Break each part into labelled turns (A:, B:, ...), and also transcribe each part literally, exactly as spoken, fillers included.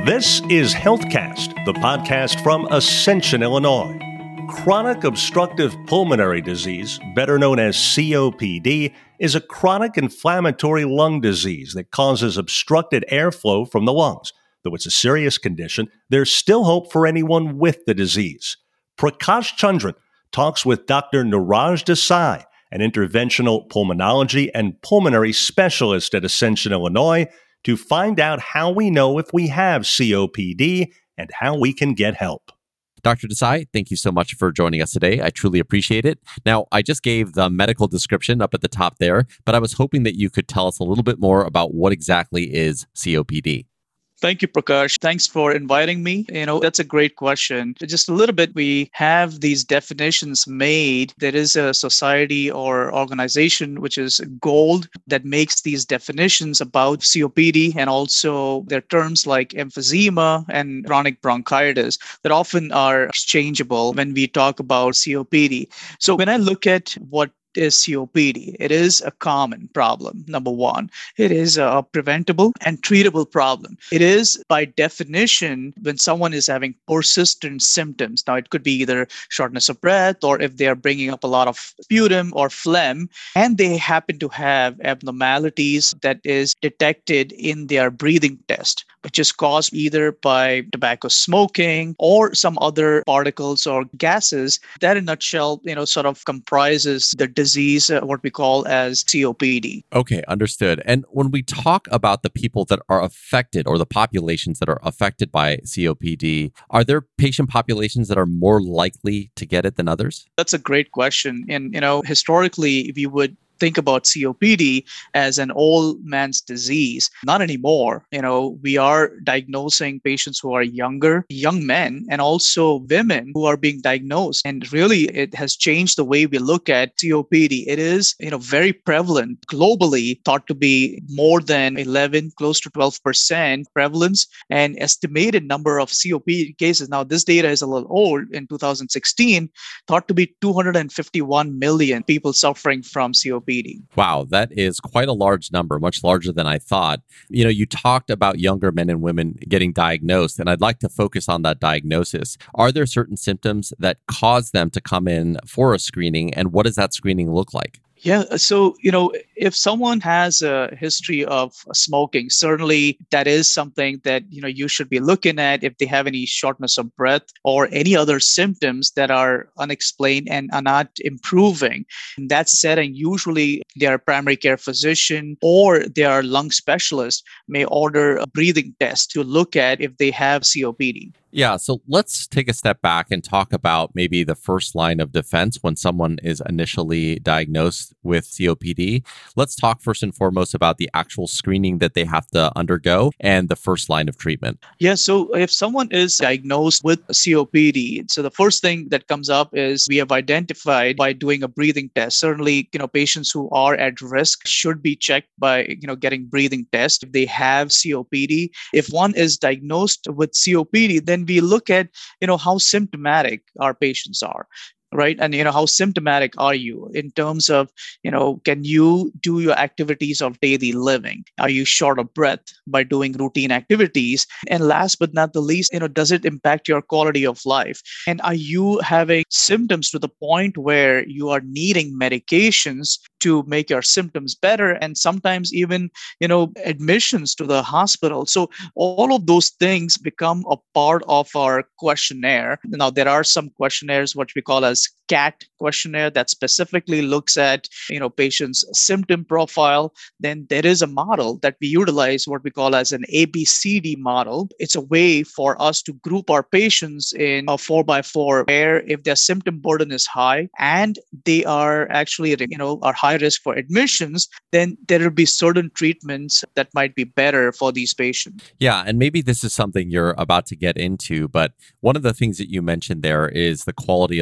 A: This is HealthCast, the podcast from Ascension, Illinois. Chronic obstructive pulmonary disease, better known as C O P D, is a chronic inflammatory lung disease that causes obstructed airflow from the lungs. Though it's a serious condition, there's still hope for anyone with the disease. Prakash Chandran talks with Doctor Niraj Desai, an interventional pulmonology and pulmonary specialist at Ascension, Illinois, to find out how we know if we have C O P D and how we can get help.
B: Doctor Desai, thank you so much for joining us today. I truly appreciate it. Now, I just gave the medical description up at the top there, but I was hoping that you could tell us a little bit more about what exactly is C O P D.
C: Thank you, Prakash. Thanks for inviting me. You know, that's a great question. Just a little bit, we have these definitions made. There is a society or organization, which is GOLD, that makes these definitions about C O P D, and also there are terms like emphysema and chronic bronchitis that often are exchangeable when we talk about C O P D. So when I look at what is C O P D. It is a common problem, number one. It is a preventable and treatable problem. It is, by definition, when someone is having persistent symptoms. Now, it could be either shortness of breath, or if they are bringing up a lot of sputum or phlegm, and they happen to have abnormalities that is detected in their breathing test, which is caused either by tobacco smoking or some other particles or gases. That, in a nutshell, you know, sort of comprises the disease, uh, what we call as C O P D.
B: Okay, understood. And when we talk about the people that are affected, or the populations that are affected by C O P D, are there patient populations that are more likely to get it than others?
C: That's a great question. And, you know, historically, we would think about C O P D as an old man's disease. Not anymore. You know, we are diagnosing patients who are younger, young men, and also women who are being diagnosed. And really, it has changed the way we look at C O P D. It is, you know, very prevalent globally, thought to be more than eleven, close to twelve percent prevalence, and estimated number of C O P D cases. Now, this data is a little old. In two thousand sixteen, thought to be two hundred fifty-one million people suffering from C O P D.
B: Wow, that is quite a large number, much larger than I thought. You know, you talked about younger men and women getting diagnosed, and I'd like to focus on that diagnosis. Are there certain symptoms that cause them to come in for a screening, and what does that screening look like?
C: Yeah. So, you know, if someone has a history of smoking, certainly that is something that, you know, you should be looking at. If they have any shortness of breath or any other symptoms that are unexplained and are not improving, in that setting, usually their primary care physician or their lung specialist may order a breathing test to look at if they have C O P D.
B: Yeah, so let's take a step back and talk about maybe the first line of defense when someone is initially diagnosed with C O P D. Let's talk first and foremost about the actual screening that they have to undergo and the first line of treatment.
C: Yeah, so if someone is diagnosed with C O P D, so the first thing that comes up is we have identified by doing a breathing test. Certainly, you know, patients who are at risk should be checked by, you know, getting breathing tests if they have C O P D. If one is diagnosed with C O P D, then we look at, you know, how symptomatic our patients are. Right. And, you know, how symptomatic are you in terms of, you know, can you do your activities of daily living? Are you short of breath by doing routine activities? And last but not the least, you know, does it impact your quality of life? And are you having symptoms to the point where you are needing medications to make your symptoms better, and sometimes even, you know, admissions to the hospital? So all of those things become a part of our questionnaire. Now, there are some questionnaires, what we call as C A T questionnaire, that specifically looks at, you know, patient's symptom profile. Then there is a model that we utilize, what we call as an A B C D model. It's a way for us to group our patients in a four by four, where if their symptom burden is high and they are actually, you know, are high risk for admissions, then there will be certain treatments that might be better for these patients.
B: Yeah, and maybe this is something you're about to get into, but one of the things that you mentioned there is the quality of life.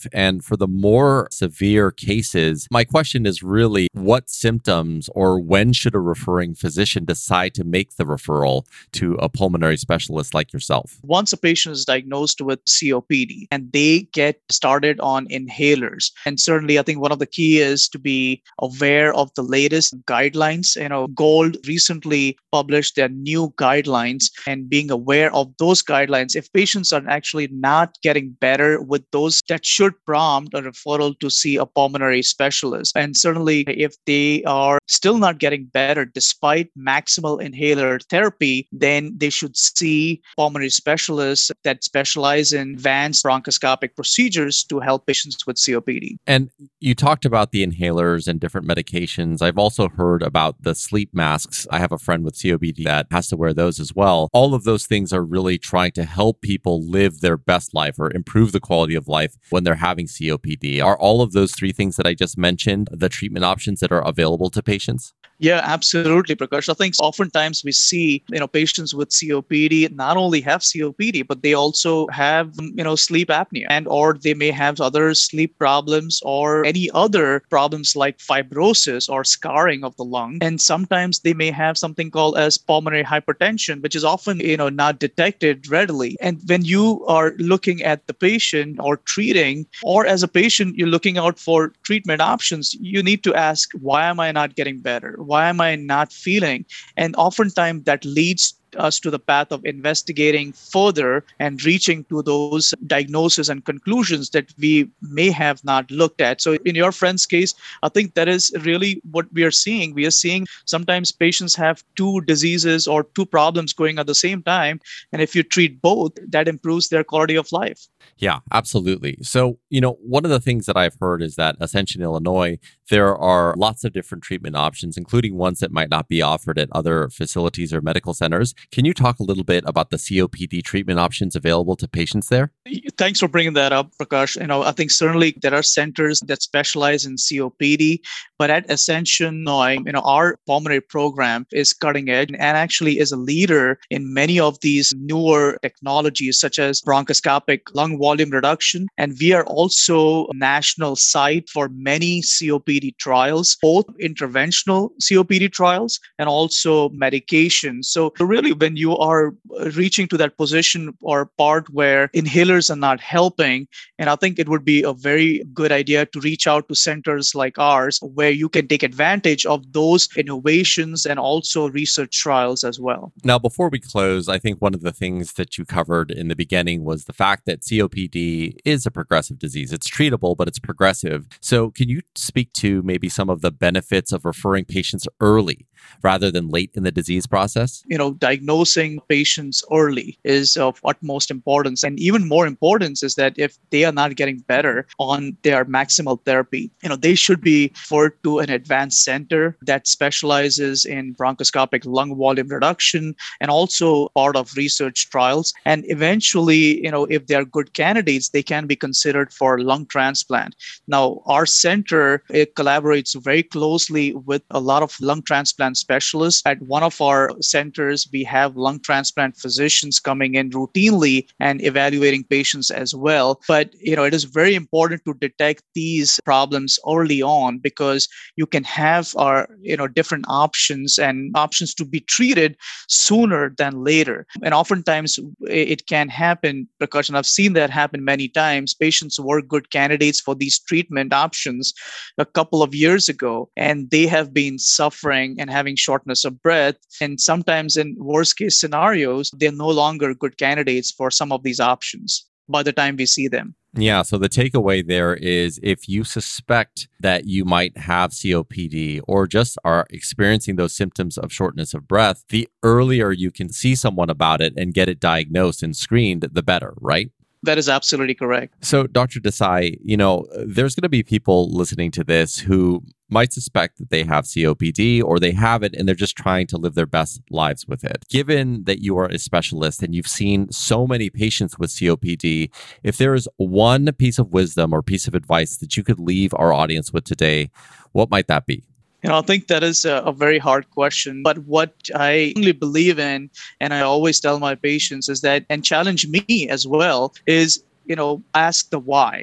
B: life. And for the more severe cases, my question is really what symptoms or when should a referring physician decide to make the referral to a pulmonary specialist like yourself?
C: Once a patient is diagnosed with C O P D and they get started on inhalers, and certainly I think one of the key is to be aware of the latest guidelines. You know, Gold recently published their new guidelines, and being aware of those guidelines. If patients are actually not getting better with those, that should prompt a referral to see a pulmonary specialist. And certainly if they are still not getting better despite maximal inhaler therapy, then they should see pulmonary specialists that specialize in advanced bronchoscopic procedures to help patients with C O P D.
B: And you talked about the inhalers and different medications. I've also heard about the sleep masks. I have a friend with C O P D that has to wear those as well. All of those things are really trying to help people live their best life or improve the quality of life when they're having C O P D. Are all of those three things that I just mentioned the treatment options that are available to patients?
C: Yeah, absolutely, Prakash. I think oftentimes we see, you know, patients with C O P D not only have C O P D, but they also have, you know, sleep apnea, and or they may have other sleep problems or any other problems like fibrosis or scarring of the lung. And sometimes they may have something called as pulmonary hypertension, which is often, you know, not detected readily. And when you are looking at the patient or treating, or as a patient, you're looking out for treatment options, you need to ask, why am I not getting better? Why am I not feeling? And oftentimes that leads us to the path of investigating further and reaching to those diagnoses and conclusions that we may have not looked at. So in your friend's case, I think that is really what we are seeing. We are seeing sometimes patients have two diseases or two problems going at the same time. And if you treat both, that improves their quality of life.
B: Yeah, absolutely. So, you know, one of the things that I've heard is that Ascension, Illinois, there are lots of different treatment options, including ones that might not be offered at other facilities or medical centers. Can you talk a little bit about the C O P D treatment options available to patients there?
C: Thanks for bringing that up, Prakash. You know, I think certainly there are centers that specialize in C O P D, but at Ascension, you know, our pulmonary program is cutting edge and actually is a leader in many of these newer technologies, such as bronchoscopic lung volume reduction. And we are also a national site for many C O P D trials, both interventional C O P D trials and also medication. So really, when you are reaching to that position or part where inhalers are not helping, and I think it would be a very good idea to reach out to centers like ours, where you can take advantage of those innovations and also research trials as well.
B: Now, before we close, I think one of the things that you covered in the beginning was the fact that C O P D is a progressive disease. It's treatable, but it's progressive. So can you speak to maybe some of the benefits of referring patients early rather than late in the disease process?
C: You know, diagnosing patients early is of utmost importance. And even more importance is that if they are not getting better on their maximal therapy, you know, they should be referred to an advanced center that specializes in bronchoscopic lung volume reduction and also part of research trials. And eventually, you know, if they are good candidates, they can be considered for lung transplant. Now, our center, it collaborates very closely with a lot of lung transplant specialists. At one of our centers, we have lung transplant physicians coming in routinely and evaluating patients as well. But, you know, it is very important to detect these problems early on, because you can have our, you know, different options and options to be treated sooner than later. And oftentimes it can happen, Prakash, and I've seen that happen many times. Patients were good candidates for these treatment options a couple of years ago, and they have been suffering and having shortness of breath. And sometimes in worst case scenarios, they're no longer good candidates for some of these options by the time we see them.
B: Yeah. So the takeaway there is if you suspect that you might have C O P D or just are experiencing those symptoms of shortness of breath, the earlier you can see someone about it and get it diagnosed and screened, the better, right?
C: That is absolutely correct.
B: So, Doctor Desai, you know, there's going to be people listening to this who might suspect that they have C O P D or they have it and they're just trying to live their best lives with it. Given that you are a specialist and you've seen so many patients with C O P D, if there is one piece of wisdom or piece of advice that you could leave our audience with today, what might that be?
C: You know, I think that is a, a very hard question. But what I really believe in, and I always tell my patients is that, and challenge me as well, is, you know, ask the why.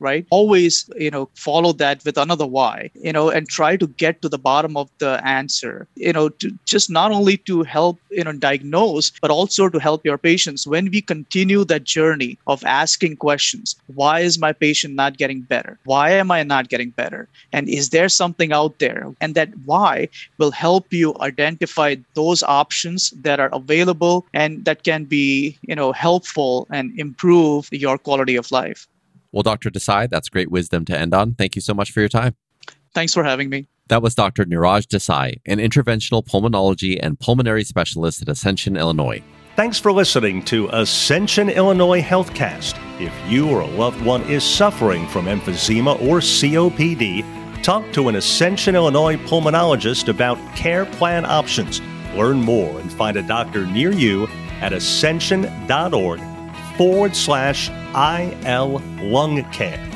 C: right? Always, you know, follow that with another why, you know, and try to get to the bottom of the answer, you know, to just not only to help, you know, diagnose, but also to help your patients. When we continue that journey of asking questions, why is my patient not getting better? Why am I not getting better? And is there something out there? And that why will help you identify those options that are available and that can be, you know, helpful and improve your quality of life.
B: Well, Doctor Desai, that's great wisdom to end on. Thank you so much for your time.
C: Thanks for having me.
B: That was Doctor Niraj Desai, an interventional pulmonology and pulmonary specialist at Ascension, Illinois.
A: Thanks for listening to Ascension, Illinois HealthCast. If you or a loved one is suffering from emphysema or C O P D, talk to an Ascension, Illinois pulmonologist about care plan options. Learn more and find a doctor near you at ascension.org forward slash IL lung care.